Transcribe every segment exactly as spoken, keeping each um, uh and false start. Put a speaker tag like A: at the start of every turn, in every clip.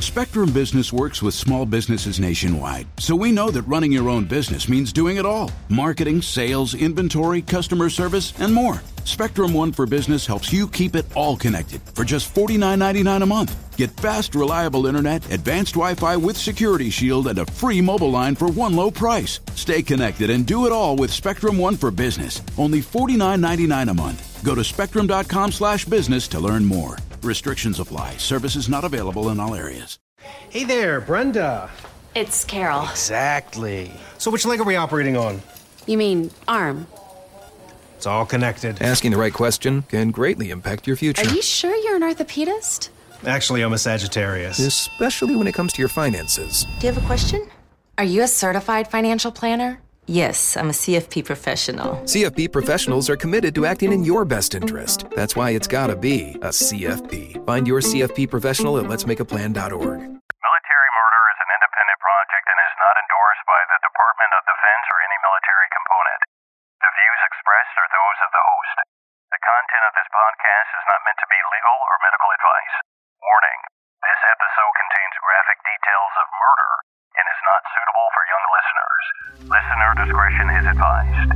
A: Spectrum Business works with small businesses nationwide, so we know that running your own business means doing it all. Marketing, sales, inventory, customer service, and more. Spectrum One for Business helps you keep it all connected for just forty-nine ninety-nine a month. Get fast, reliable internet, advanced Wi-Fi with Security Shield, and a free mobile line for one low price. Stay connected and do it all with Spectrum One for Business. Only forty-nine ninety-nine a month. Go to spectrum.com slash business to learn more. Restrictions apply. Services not available in all areas.
B: Hey there, Brenda.
C: It's Carol.
B: Exactly. So which leg are we operating on?
C: You mean arm?
B: It's all connected.
D: Asking the right question can greatly impact your future.
C: Are you sure you're an orthopedist?
B: Actually, I'm a Sagittarius.
D: Especially when it comes to your finances.
C: Do you have a question? Are you a certified financial planner?
E: Yes, I'm a C F P professional.
D: C F P professionals are committed to acting in your best interest. That's why it's gotta be a C F P. Find your C F P professional at lets make a plan dot org.
F: Military murder is an independent project and is not endorsed by the Department of Defense or any military component. The views expressed are those of the host. The content of this podcast is not meant to be legal or medical advice. Warning, this episode contains graphic details of murder and is not suitable for young listeners. Listener discretion is advised.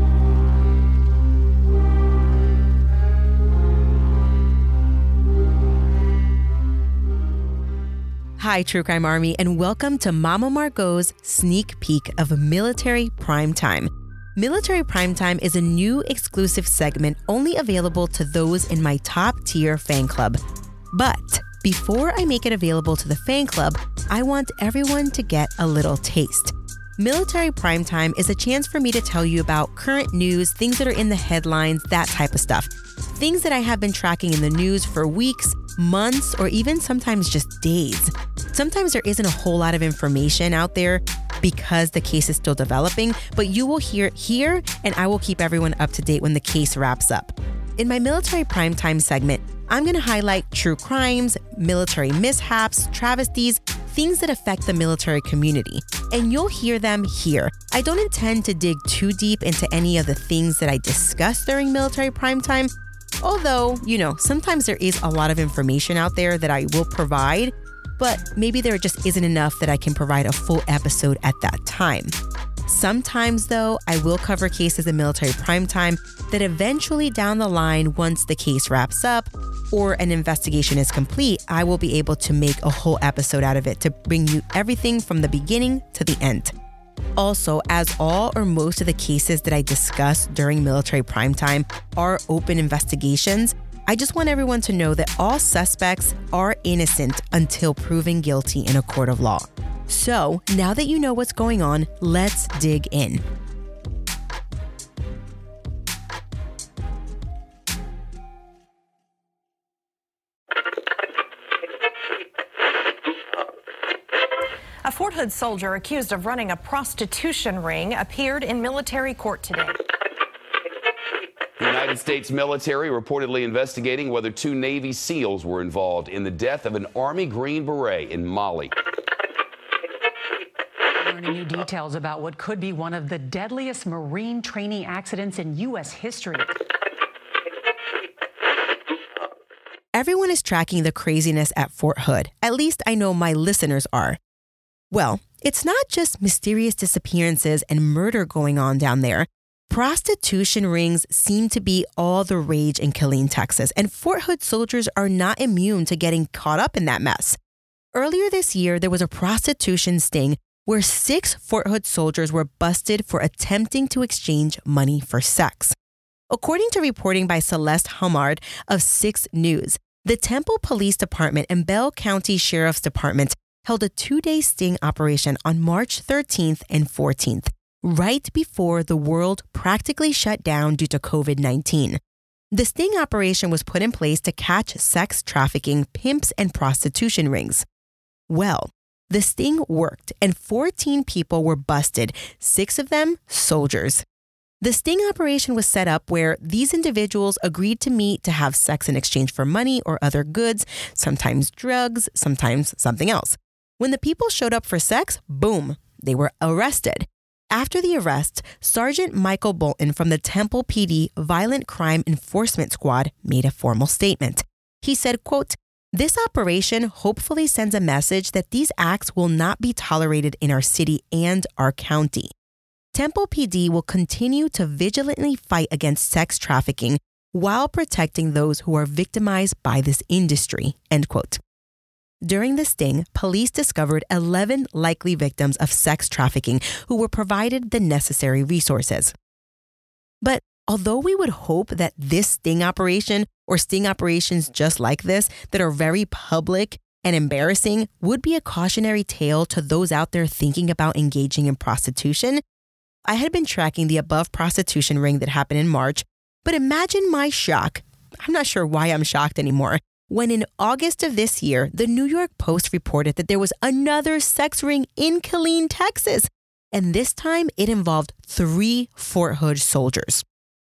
G: Hi, True Crime Army, and welcome to Mama Margot's sneak peek of Military Primetime. Military Primetime is a new exclusive segment only available to those in my top-tier fan club. But before I make it available to the fan club, I want everyone to get a little taste. Military Primetime is a chance for me to tell you about current news, things that are in the headlines, that type of stuff. Things that I have been tracking in the news for weeks, months, or even sometimes just days. Sometimes there isn't a whole lot of information out there because the case is still developing, but you will hear it here, and I will keep everyone up to date when the case wraps up. In my Military Primetime segment, I'm going to highlight true crimes, military mishaps, travesties, things that affect the military community, and you'll hear them here. I don't intend to dig too deep into any of the things that I discuss during Military Primetime, although, you know, sometimes there is a lot of information out there that I will provide, but maybe there just isn't enough that I can provide a full episode at that time. Sometimes, though, I will cover cases in Military Primetime that eventually down the line, once the case wraps up or an investigation is complete, I will be able to make a whole episode out of it to bring you everything from the beginning to the end. Also, as all or most of the cases that I discuss during Military Primetime are open investigations, I just want everyone to know that all suspects are innocent until proven guilty in a court of law. So, now that you know what's going on, let's dig in.
H: A Fort Hood soldier accused of running a prostitution ring appeared in military court today.
I: The United States military reportedly investigating whether two Navy SEALs were involved in the death of an Army Green Beret in Mali.
J: Learning new details about what could be one of the deadliest Marine training accidents in U S history.
G: Everyone is tracking the craziness at Fort Hood. At least I know my listeners are. Well, it's not just mysterious disappearances and murder going on down there. Prostitution rings seem to be all the rage in Killeen, Texas, and Fort Hood soldiers are not immune to getting caught up in that mess. Earlier this year, there was a prostitution sting where six Fort Hood soldiers were busted for attempting to exchange money for sex. According to reporting by Celeste Humard of six News, the Temple Police Department and Bell County Sheriff's Department held a two-day sting operation on March thirteenth and fourteenth, right before the world practically shut down due to covid nineteen. The sting operation was put in place to catch sex trafficking, pimps, and prostitution rings. Well, the sting worked, and fourteen people were busted, six of them soldiers. The sting operation was set up where these individuals agreed to meet to have sex in exchange for money or other goods, sometimes drugs, sometimes something else. When the people showed up for sex, boom, they were arrested. After the arrest, Sergeant Michael Bolton from the Temple P D Violent Crime Enforcement Squad made a formal statement. He said, quote, This operation hopefully sends a message that these acts will not be tolerated in our city and our county. Temple P D will continue to vigilantly fight against sex trafficking while protecting those who are victimized by this industry, end quote. During the sting, police discovered eleven likely victims of sex trafficking who were provided the necessary resources. But although we would hope that this sting operation or sting operations just like this that are very public and embarrassing would be a cautionary tale to those out there thinking about engaging in prostitution, I had been tracking the above prostitution ring that happened in March, but imagine my shock. I'm not sure why I'm shocked anymore. When in August of this year, the New York Post reported that there was another sex ring in Killeen, Texas, and this time it involved three Fort Hood soldiers.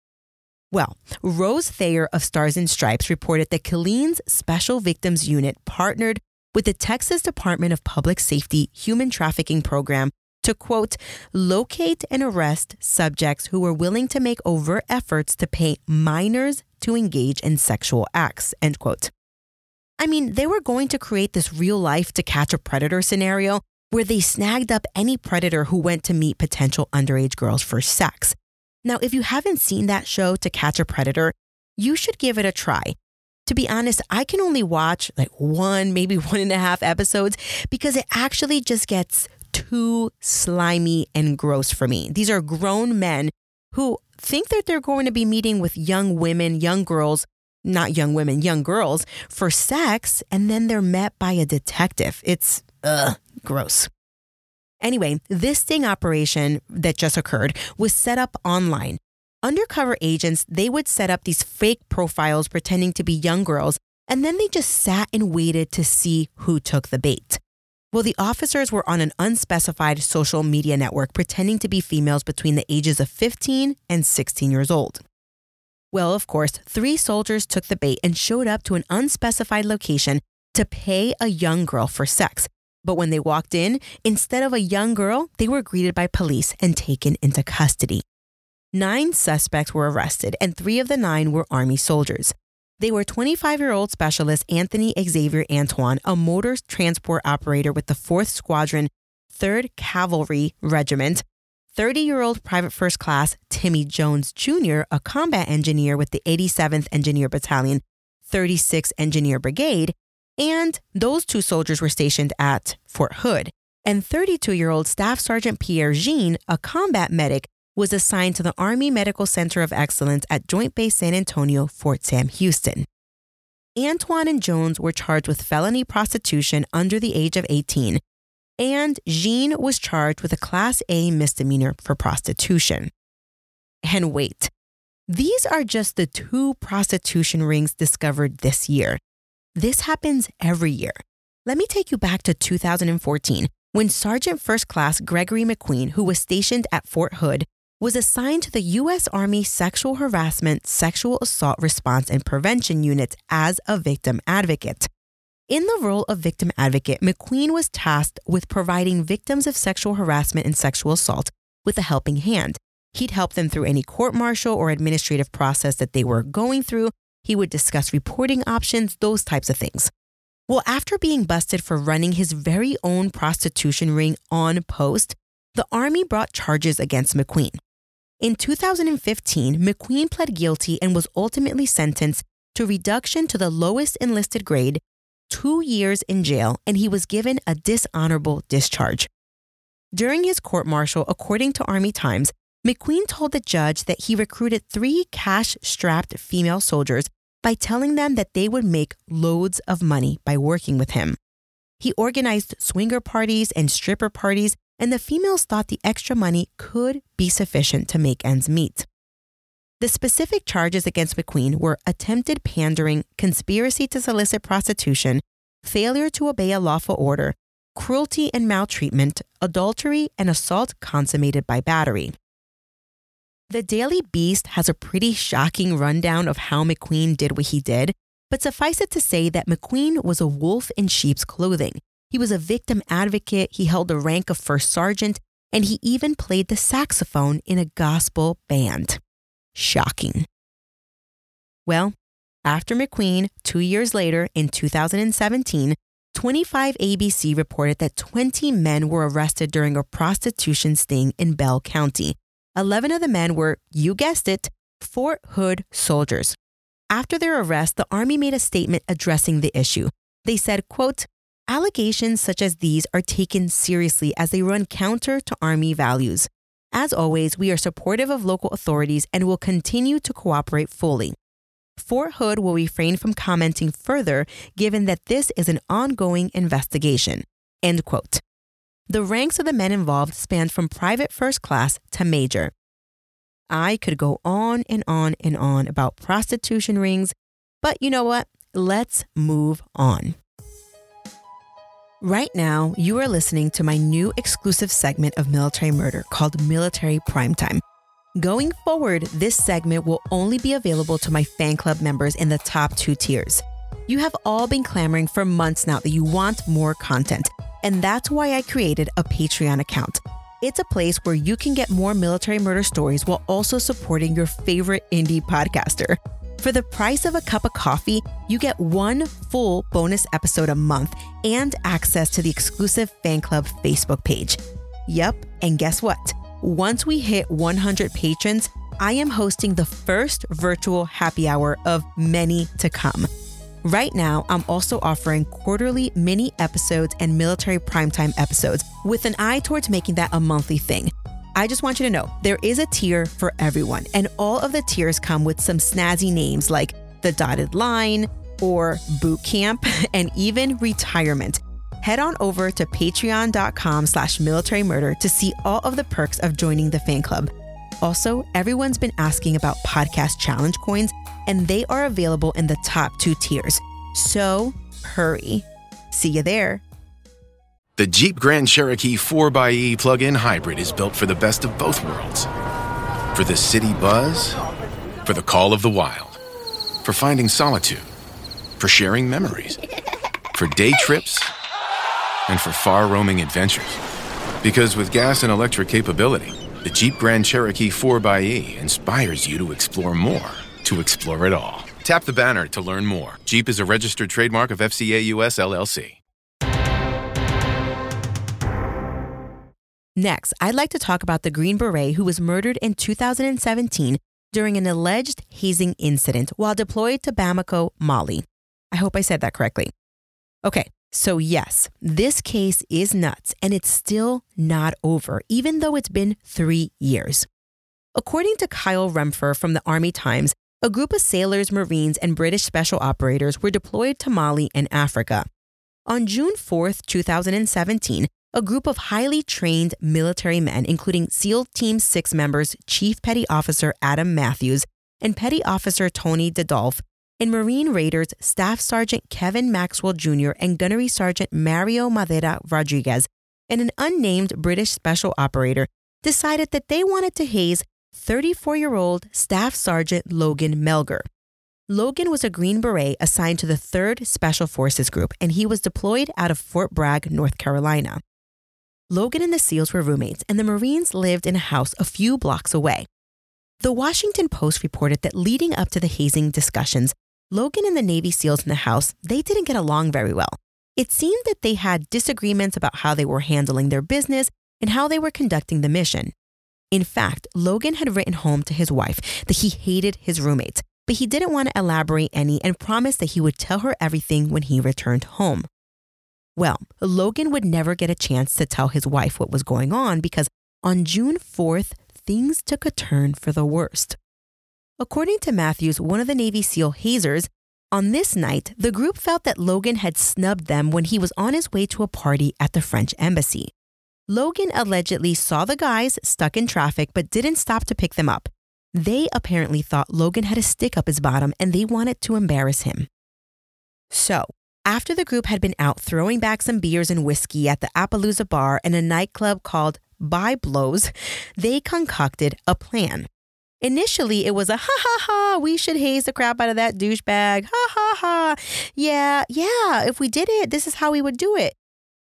G: Well, Rose Thayer of Stars and Stripes reported that Killeen's Special Victims Unit partnered with the Texas Department of Public Safety Human Trafficking Program to, quote, locate and arrest subjects who were willing to make overt efforts to pay minors to engage in sexual acts, end quote. I mean, they were going to create this real life To Catch a Predator scenario where they snagged up any predator who went to meet potential underage girls for sex. Now, if you haven't seen that show, To Catch a Predator, you should give it a try. To be honest, I can only watch like one, maybe one and a half episodes because it actually just gets too slimy and gross for me. These are grown men who think that they're going to be meeting with young women, young girls, not young women, young girls for sex, and then they're met by a detective. It's, ugh, gross. Anyway, this sting operation that just occurred was set up online. Undercover agents, they would set up these fake profiles pretending to be young girls, and then they just sat and waited to see who took the bait. Well, the officers were on an unspecified social media network pretending to be females between the ages of fifteen and sixteen years old. Well, of course, three soldiers took the bait and showed up to an unspecified location to pay a young girl for sex. But when they walked in, instead of a young girl, they were greeted by police and taken into custody. Nine suspects were arrested, and three of the nine were Army soldiers. They were twenty-five-year-old specialist Anthony Xavier Antoine, a motor transport operator with the fourth Squadron, third Cavalry Regiment, thirty-year-old Private First Class Timmy Jones Junior, a combat engineer with the eighty-seventh Engineer Battalion, thirty-sixth Engineer Brigade, and those two soldiers were stationed at Fort Hood. And thirty-two-year-old Staff Sergeant Pierre Jean, a combat medic, was assigned to the Army Medical Center of Excellence at Joint Base San Antonio, Fort Sam Houston. Antoine and Jones were charged with felony prostitution under the age of eighteen, and Jean was charged with a Class A misdemeanor for prostitution. And wait, these are just the two prostitution rings discovered this year. This happens every year. Let me take you back to two thousand fourteen, when Sergeant First Class Gregory McQueen, who was stationed at Fort Hood, was assigned to the U S Army Sexual Harassment, Sexual Assault Response and Prevention Unit as a victim advocate. In the role of victim advocate, McQueen was tasked with providing victims of sexual harassment and sexual assault with a helping hand. He'd help them through any court-martial or administrative process that they were going through. He would discuss reporting options, those types of things. Well, after being busted for running his very own prostitution ring on post, the Army brought charges against McQueen. In two thousand fifteen, McQueen pled guilty and was ultimately sentenced to reduction to the lowest enlisted grade, two years in jail, and he was given a dishonorable discharge. During his court-martial, according to Army Times, McQueen told the judge that he recruited three cash-strapped female soldiers by telling them that they would make loads of money by working with him. He organized swinger parties and stripper parties, and the females thought the extra money could be sufficient to make ends meet. The specific charges against McQueen were attempted pandering, conspiracy to solicit prostitution, failure to obey a lawful order, cruelty and maltreatment, adultery, and assault consummated by battery. The Daily Beast has a pretty shocking rundown of how McQueen did what he did, but suffice it to say that McQueen was a wolf in sheep's clothing. He was a victim advocate, he held the rank of first sergeant, and he even played the saxophone in a gospel band. Shocking. Well, After McQueen, two years later, in two thousand seventeen, twenty-five A B C reported that twenty men were arrested during a prostitution sting in Bell County. eleven of the men were, you guessed it, Fort Hood soldiers. After their arrest, the Army made a statement addressing the issue. They said, quote, allegations such as these are taken seriously as they run counter to Army values. As always, we are supportive of local authorities and will continue to cooperate fully. Fort Hood will refrain from commenting further given that this is an ongoing investigation. End quote. The ranks of the men involved spanned from private first class to major. I could go on and on and on about prostitution rings, but you know what? Let's move on. Right now, you are listening to my new exclusive segment of Military Murder called Military Primetime. Going forward, this segment will only be available to my fan club members in the top two tiers. You have all been clamoring for months now that you want more content, and that's why I created a Patreon account. It's a place where you can get more military murder stories while also supporting your favorite indie podcaster. For the price of a cup of coffee, you get one full bonus episode a month and access to the exclusive fan club Facebook page. Yup, and guess what? Once we hit one hundred patrons, I am hosting the first virtual happy hour of many to come. Right now, I'm also offering quarterly mini episodes and military primetime episodes with an eye towards making that a monthly thing. I just want you to know there is a tier for everyone, and all of the tiers come with some snazzy names like the dotted line or boot camp and even retirement. Head on over to patreon.com slash military murder to see all of the perks of joining the fan club. Also, everyone's been asking about podcast challenge coins, and they are available in the top two tiers. So hurry. See you there.
K: The Jeep Grand Cherokee four by E plug-in hybrid is built for the best of both worlds. For the city buzz, for the call of the wild, for finding solitude, for sharing memories, for day trips, and for far-roaming adventures. Because with gas and electric capability, the Jeep Grand Cherokee four by E inspires you to explore more, to explore it all. Tap the banner to learn more. Jeep is a registered trademark of F C A U S L L C.
G: Next, I'd like to talk about the Green Beret who was murdered in two thousand seventeen during an alleged hazing incident while deployed to Bamako, Mali. I hope I said that correctly. Okay, so yes, this case is nuts and it's still not over, even though it's been three years. According to Kyle Remfer from the Army Times, a group of sailors, Marines, and British special operators were deployed to Mali and Africa. On June fourth, two thousand seventeen, a group of highly trained military men, including SEAL Team six members Chief Petty Officer Adam Matthews and Petty Officer Tony Dedolph, and Marine Raiders Staff Sergeant Kevin Maxwell Junior and Gunnery Sergeant Mario Madera Rodriguez, and an unnamed British special operator, decided that they wanted to haze thirty-four-year-old Staff Sergeant Logan Melger. Logan was a Green Beret assigned to the third Special Forces Group, and he was deployed out of Fort Bragg, North Carolina. Logan and the SEALs were roommates, and the Marines lived in a house a few blocks away. The Washington Post reported that leading up to the hazing discussions, Logan and the Navy SEALs in the house, they didn't get along very well. It seemed that they had disagreements about how they were handling their business and how they were conducting the mission. In fact, Logan had written home to his wife that he hated his roommates, but he didn't want to elaborate any and promised that he would tell her everything when he returned home. Well, Logan would never get a chance to tell his wife what was going on because on June fourth, things took a turn for the worst. According to Matthews, one of the Navy SEAL hazers, on this night, the group felt that Logan had snubbed them when he was on his way to a party at the French embassy. Logan allegedly saw the guys stuck in traffic but didn't stop to pick them up. They apparently thought Logan had a stick up his bottom and they wanted to embarrass him. So, after the group had been out throwing back some beers and whiskey at the Appaloosa bar and a nightclub called By Blows, they concocted a plan. Initially, it was a ha ha ha, we should haze the crap out of that douchebag, ha ha ha. Yeah, yeah, if we did it, this is how we would do it.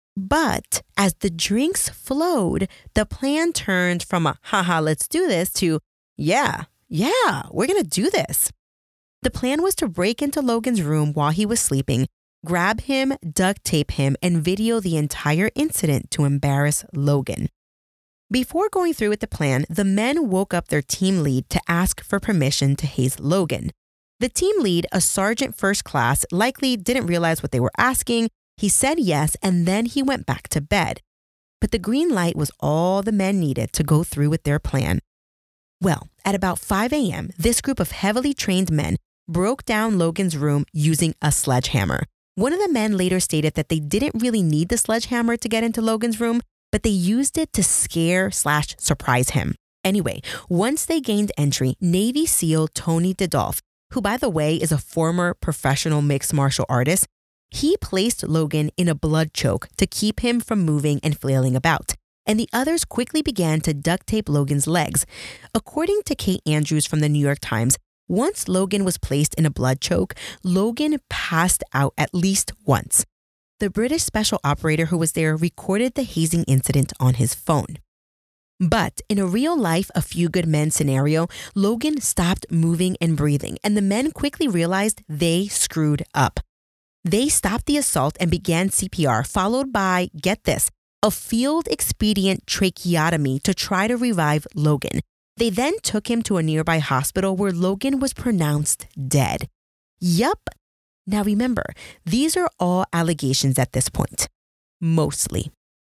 G: But as the drinks flowed, the plan turned from a ha ha, let's do this to yeah, yeah, we're going to do this. The plan was to break into Logan's room while he was sleeping, grab him, duct tape him, and video the entire incident to embarrass Logan. Before going through with the plan, the men woke up their team lead to ask for permission to haze Logan. The team lead, a sergeant first class, likely didn't realize what they were asking. He said yes, and then he went back to bed. But the green light was all the men needed to go through with their plan. Well, at about five a.m., this group of heavily trained men broke down Logan's room using a sledgehammer. One of the men later stated that they didn't really need the sledgehammer to get into Logan's room, but they used it to scare slash surprise him. Anyway, once they gained entry, Navy SEAL Tony Didolf, who by the way is a former professional mixed martial artist, he placed Logan in a blood choke to keep him from moving and flailing about. And the others quickly began to duct tape Logan's legs. According to Kate Andrews from the New York Times, once Logan was placed in a blood choke, Logan passed out at least once. The British special operator who was there recorded the hazing incident on his phone. But in a real-life A Few Good Men scenario, Logan stopped moving and breathing, and the men quickly realized they screwed up. They stopped the assault and began C P R, followed by, get this, a field-expedient tracheotomy to try to revive Logan. They then took him to a nearby hospital where Logan was pronounced dead. Yup. Now remember, these are all allegations at this point. Mostly.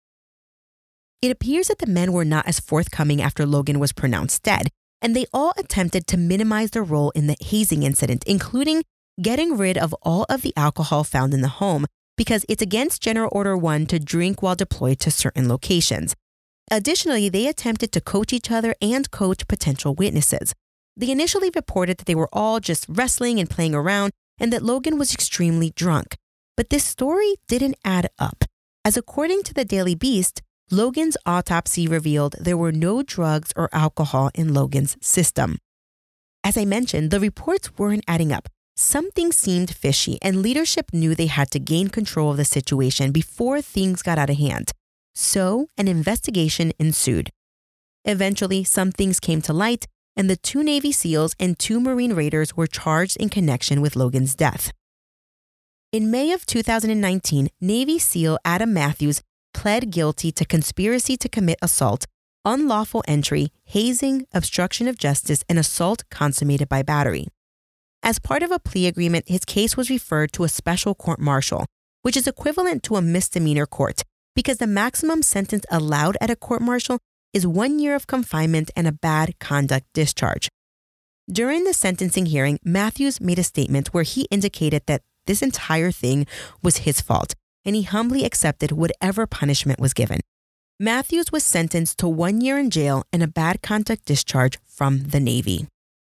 G: It appears that the men were not as forthcoming after Logan was pronounced dead, and they all attempted to minimize their role in the hazing incident, including getting rid of all of the alcohol found in the home because it's against General Order one to drink while deployed to certain locations. Additionally, they attempted to coach each other and coach potential witnesses. They initially reported that they were all just wrestling and playing around and that Logan was extremely drunk. But this story didn't add up, as according to the Daily Beast, Logan's autopsy revealed there were no drugs or alcohol in Logan's system. As I mentioned, the reports weren't adding up. Something seemed fishy, and leadership knew they had to gain control of the situation before things got out of hand. So, an investigation ensued. Eventually, some things came to light, and the two Navy SEALs and two Marine Raiders were charged in connection with Logan's death. In May of two thousand nineteen, Navy SEAL Adam Matthews pled guilty to conspiracy to commit assault, unlawful entry, hazing, obstruction of justice, and assault consummated by battery. As part of a plea agreement, his case was referred to a special court-martial, which is equivalent to a misdemeanor court, because the maximum sentence allowed at a court-martial is one year of confinement and a bad conduct discharge. During the sentencing hearing, Matthews made a statement where he indicated that this entire thing was his fault, and he humbly accepted whatever punishment was given. Matthews was sentenced to one year in jail and a bad conduct discharge from the Navy.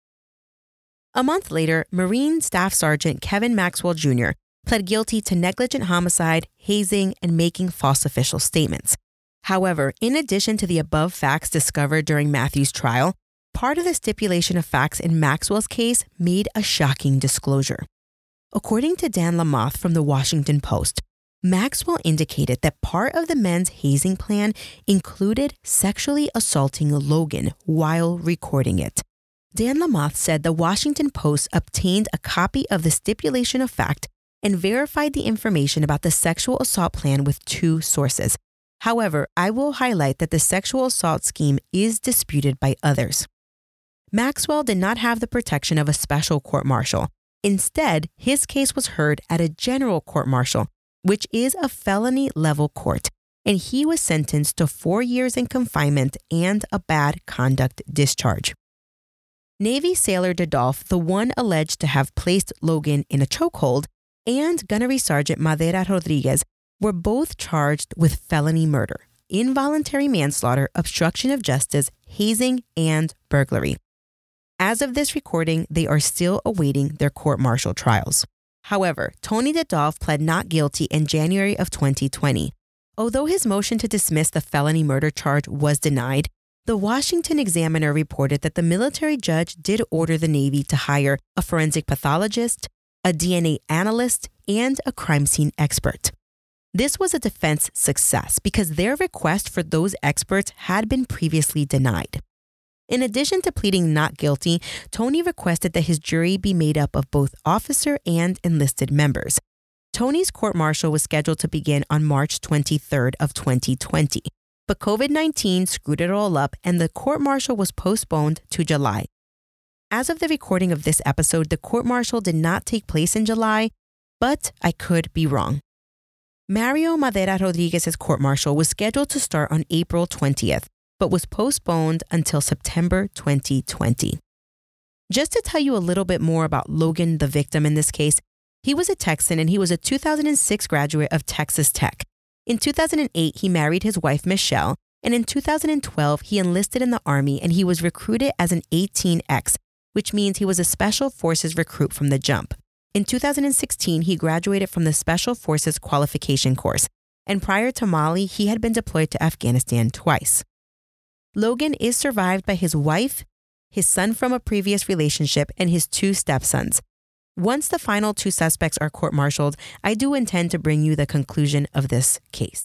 G: A month later, Marine Staff Sergeant Kevin Maxwell Junior pled guilty to negligent homicide, hazing, and making false official statements. However, in addition to the above facts discovered during Matthews' trial, part of the stipulation of facts in Maxwell's case made a shocking disclosure. According to Dan Lamothe from the Washington Post, Maxwell indicated that part of the men's hazing plan included sexually assaulting Logan while recording it. Dan Lamothe said the Washington Post obtained a copy of the stipulation of fact and verified the information about the sexual assault plan with two sources. However, I will highlight that the sexual assault scheme is disputed by others. Maxwell did not have the protection of a special court-martial. Instead, his case was heard at a general court-martial, which is a felony-level court, and he was sentenced to four years in confinement and a bad conduct discharge. Navy Sailor Didolf, the one alleged to have placed Logan in a chokehold, and Gunnery Sergeant Madera Rodriguez were both charged with felony murder, involuntary manslaughter, obstruction of justice, hazing, and burglary. As of this recording, they are still awaiting their court-martial trials. However, Tony Didolf pled not guilty in January of twenty twenty. Although his motion to dismiss the felony murder charge was denied, the Washington Examiner reported that the military judge did order the Navy to hire a forensic pathologist, a D N A analyst, and a crime scene expert. This was a defense success because their request for those experts had been previously denied. In addition to pleading not guilty, Tony requested that his jury be made up of both officer and enlisted members. Tony's court-martial was scheduled to begin on March twenty-third of twenty twenty, but COVID nineteen screwed it all up and the court-martial was postponed to July. As of the recording of this episode, the court-martial did not take place in July, but I could be wrong. Mario Madera Rodriguez's court-martial was scheduled to start on April twentieth, but was postponed until September twenty twenty. Just to tell you a little bit more about Logan, the victim in this case, he was a Texan and he was a two thousand six graduate of Texas Tech. In two thousand eight, he married his wife, Michelle, and in two thousand twelve, he enlisted in the Army and he was recruited as an eighteen X, which means he was a Special Forces recruit from the jump. In two thousand sixteen, he graduated from the Special Forces qualification course, and prior to Mali, he had been deployed to Afghanistan twice. Logan is survived by his wife, his son from a previous relationship, and his two stepsons. Once the final two suspects are court-martialed, I do intend to bring you the conclusion of this case.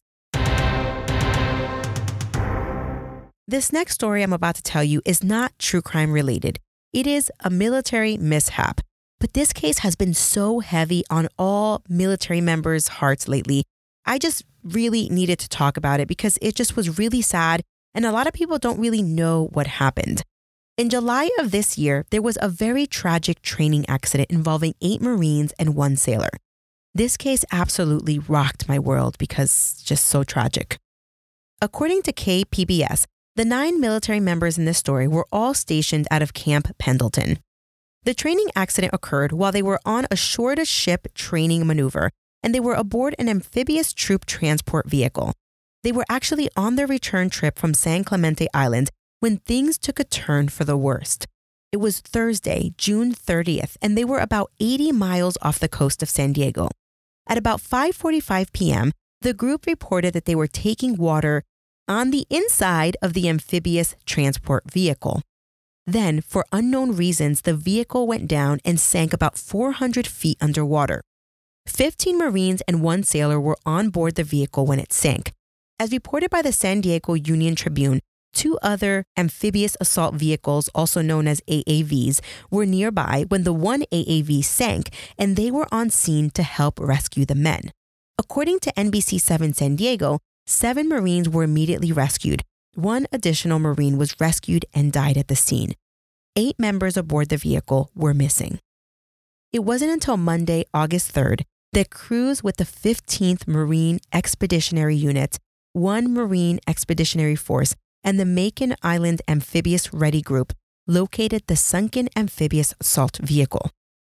G: This next story I'm about to tell you is not true crime related. It is a military mishap. But this case has been so heavy on all military members' hearts lately. I just really needed to talk about it because it just was really sad and a lot of people don't really know what happened. In July of this year, there was a very tragic training accident involving eight Marines and one sailor. This case absolutely rocked my world because it's just so tragic. According to K P B S, the nine military members in this story were all stationed out of Camp Pendleton. The training accident occurred while they were on a shore-to-ship training maneuver, and they were aboard an amphibious troop transport vehicle. They were actually on their return trip from San Clemente Island when things took a turn for the worst. It was Thursday, June thirtieth, and they were about eighty miles off the coast of San Diego. At about five forty-five p.m., the group reported that they were taking water on the inside of the amphibious transport vehicle. Then, for unknown reasons, the vehicle went down and sank about four hundred feet underwater. fifteen Marines and one sailor were on board the vehicle when it sank. As reported by the San Diego Union Tribune, two other amphibious assault vehicles, also known as A A Vs, were nearby when the one A A V sank, and they were on scene to help rescue the men. According to N B C seven San Diego, seven Marines were immediately rescued. One additional Marine was rescued and died at the scene. Eight members aboard the vehicle were missing. It wasn't until Monday, August third, that crews with the fifteenth Marine Expeditionary Unit, one Marine Expeditionary Force, and the Makin Island Amphibious Ready Group located the sunken amphibious assault vehicle.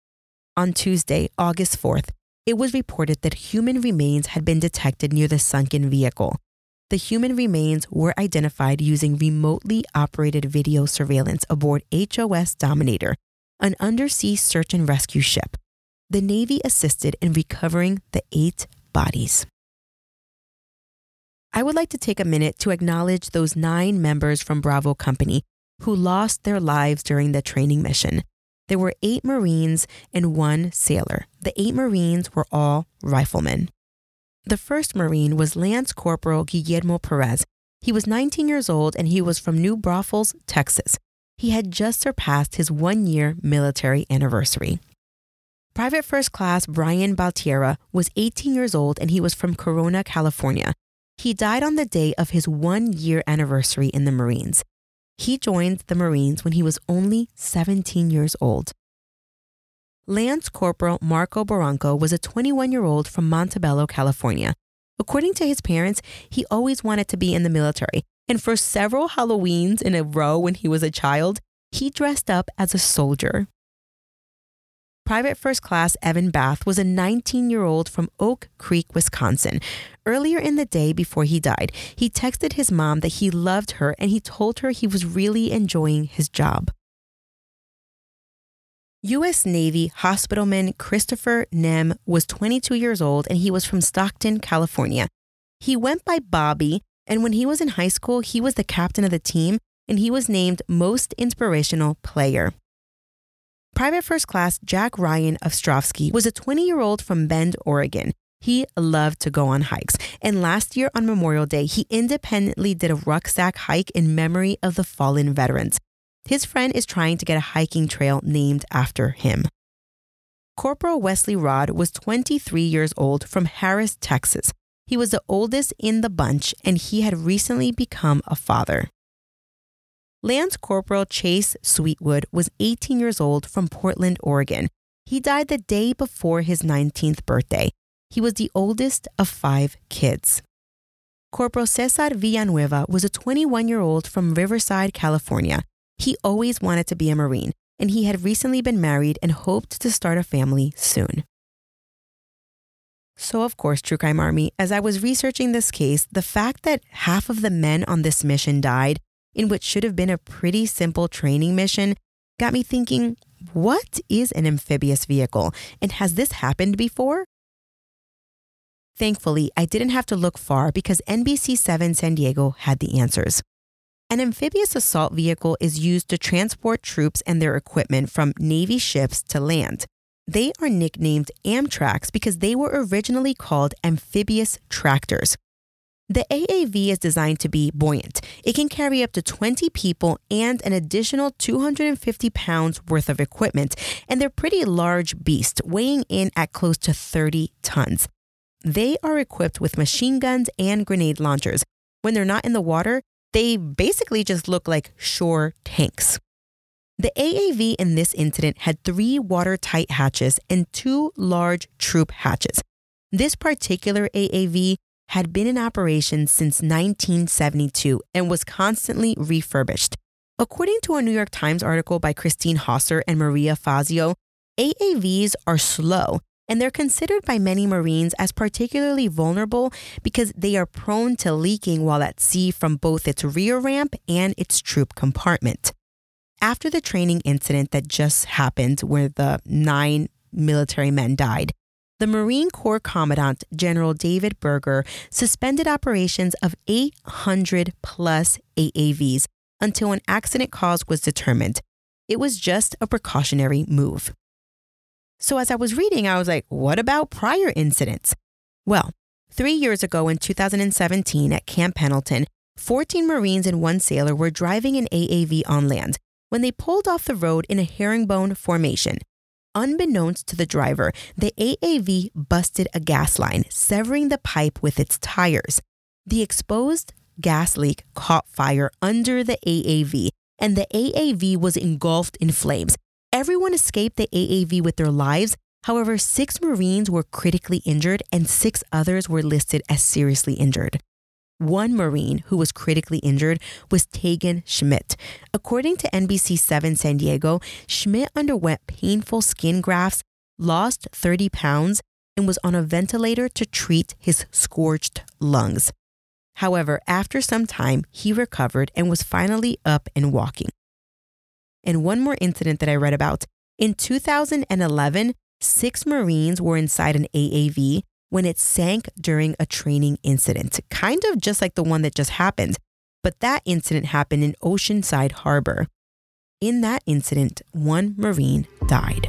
G: On Tuesday, August fourth, it was reported that human remains had been detected near the sunken vehicle. The human remains were identified using remotely operated video surveillance aboard H O S Dominator, an undersea search and rescue ship. The Navy assisted in recovering the eight bodies. I would like to take a minute to acknowledge those nine members from Bravo Company who lost their lives during the training mission. There were eight Marines and one sailor. The eight Marines were all riflemen. The first Marine was Lance Corporal Guillermo Perez. He was nineteen years old and he was from New Braunfels, Texas. He had just surpassed his one-year military anniversary. Private First Class Brian Baltierra was eighteen years old and he was from Corona, California. He died on the day of his one-year anniversary in the Marines. He joined the Marines when he was only seventeen years old. Lance Corporal Marco Barranco was a twenty-one-year-old from Montebello, California. According to his parents, he always wanted to be in the military, and for several Halloweens in a row when he was a child, he dressed up as a soldier. Private First Class Evan Bath was a nineteen-year-old from Oak Creek, Wisconsin. Earlier in the day before he died, he texted his mom that he loved her and he told her he was really enjoying his job. U S Navy hospitalman Christopher Nem was twenty-two years old and he was from Stockton, California. He went by Bobby, and when he was in high school, he was the captain of the team and he was named Most Inspirational Player. Private First Class Jack Ryan Ostrovsky was a twenty-year-old from Bend, Oregon. He loved to go on hikes, and last year on Memorial Day, he independently did a rucksack hike in memory of the fallen veterans. His friend is trying to get a hiking trail named after him. Corporal Wesley Rod was twenty-three years old from Harris, Texas. He was the oldest in the bunch, and he had recently become a father. Lance Corporal Chase Sweetwood was eighteen years old from Portland, Oregon. He died the day before his nineteenth birthday. He was the oldest of five kids. Corporal Cesar Villanueva was a twenty-one-year-old from Riverside, California. He always wanted to be a Marine, and he had recently been married and hoped to start a family soon. So, of course, True Crime Army, as I was researching this case, the fact that half of the men on this mission died in what should have been a pretty simple training mission got me thinking, what is an amphibious vehicle, and has this happened before? Thankfully, I didn't have to look far because N B C seven San Diego had the answers. An amphibious assault vehicle is used to transport troops and their equipment from Navy ships to land. They are nicknamed Amtraks because they were originally called amphibious tractors. The A A V is designed to be buoyant. It can carry up to twenty people and an additional two hundred fifty pounds worth of equipment, and they're pretty large beasts, weighing in at close to thirty tons. They are equipped with machine guns and grenade launchers. When they're not in the water, they basically just look like shore tanks. The A A V in this incident had three watertight hatches and two large troop hatches. This particular A A V had been in operation since nineteen seventy-two and was constantly refurbished. According to a New York Times article by Christine Hosser and Maria Fazio, A A Vs are slow, and they're considered by many Marines as particularly vulnerable because they are prone to leaking while at sea from both its rear ramp and its troop compartment. After the training incident that just happened where the nine military men died, the Marine Corps Commandant, General David Berger, suspended operations of eight hundred plus A A Vs until an accident cause was determined. It was just a precautionary move. So as I was reading, I was like, what about prior incidents? Well, three years ago in two thousand seventeen at Camp Pendleton, fourteen Marines and one sailor were driving an A A V on land when they pulled off the road in a herringbone formation. Unbeknownst to the driver, the A A V busted a gas line, severing the pipe with its tires. The exposed gas leak caught fire under the A A V, and the A A V was engulfed in flames. Everyone escaped the A A V with their lives. However, six Marines were critically injured and six others were listed as seriously injured. One Marine who was critically injured was Tegan Schmidt. According to N B C seven San Diego, Schmidt underwent painful skin grafts, lost thirty pounds, and was on a ventilator to treat his scorched lungs. However, after some time, he recovered and was finally up and walking. And one more incident that I read about. In two thousand eleven, six Marines were inside an A A V when it sank during a training incident, kind of just like the one that just happened. But that incident happened in Oceanside Harbor. In that incident, one Marine died.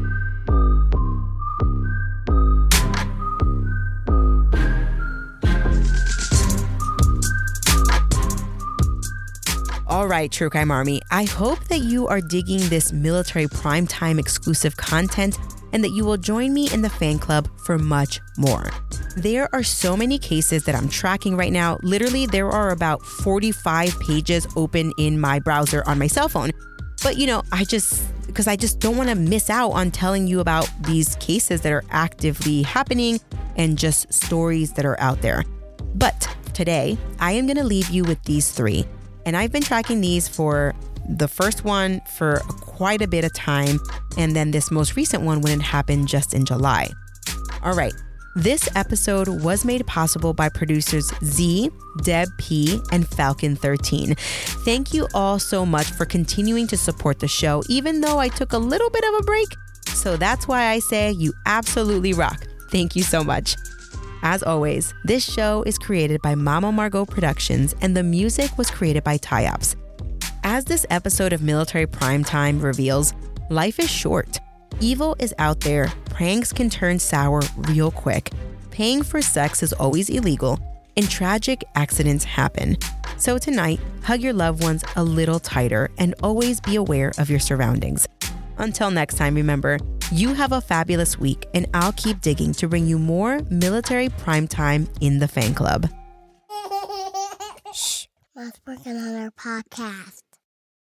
G: All right, True Crime Army, I hope that you are digging this military primetime exclusive content and that you will join me in the fan club for much more. There are so many cases that I'm tracking right now. Literally, there are about forty-five pages open in my browser on my cell phone. But, you know, I just, because I just don't want to miss out on telling you about these cases that are actively happening and just stories that are out there. But today, I am going to leave you with these three. And I've been tracking these for the first one for quite a bit of time, and then this most recent one when it happened just in July. All right, this episode was made possible by producers Z, Deb P, and Falcon thirteen. Thank you all so much for continuing to support the show, even though I took a little bit of a break. So that's why I say you absolutely rock. Thank you so much. As always, this show is created by Mama Margot Productions, and the music was created by Tyops. As this episode of Military Primetime reveals, life is short. Evil is out there, pranks can turn sour real quick, paying for sex is always illegal, and tragic accidents happen. So tonight, hug your loved ones a little tighter and always be aware of your surroundings. Until next time, remember, you have a fabulous week, and I'll keep digging to bring you more Military Primetime in the Fan Club.
L: Shh, Mom's working on our podcast.